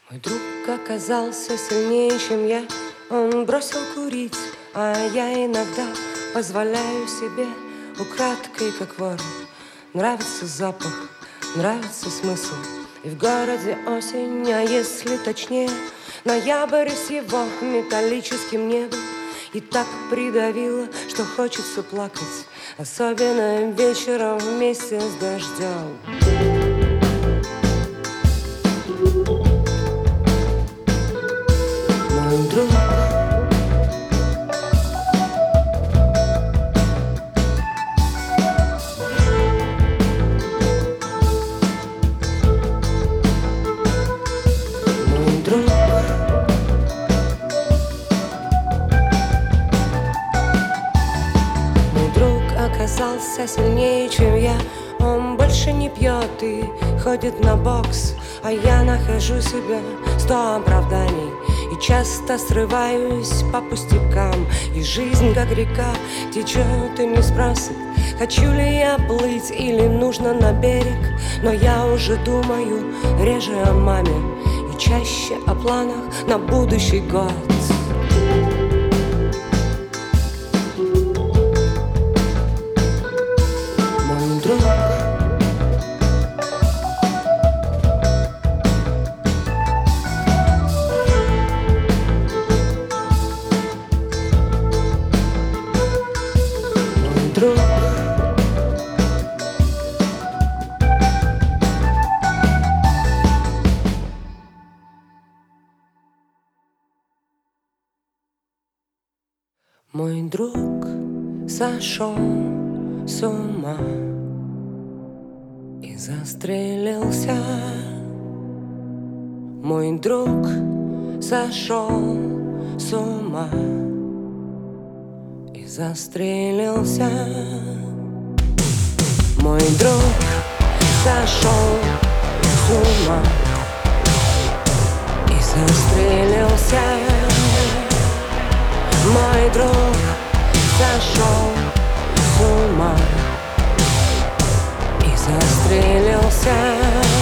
Мой друг оказался сильнее, чем я. Он бросил курить, а я иногда позволяю себе украдкой, как вор. Нравится запах, нравится смысл. И в городе осень, а если точнее, ноябрь с его металлическим небом. И так придавило, что хочется плакать, особенно вечером вместе с дождем. Мой друг, мой друг, мой друг оказался сильнее, чем я. Он больше не пьет и ходит на бокс, а я нахожу себе 100 оправданий и часто срываюсь по пустякам. И жизнь, как река, течет и не спросит, хочу ли я плыть или нужно на берег. Но я уже думаю реже о маме и чаще о планах на будущий год. Мой друг, друг. Мой друг сошел с ума и застрелился. Мой друг сошел с ума и застрелился. Мой друг сошел с ума и застрелился. Мой друг сошел с ума и застрелился.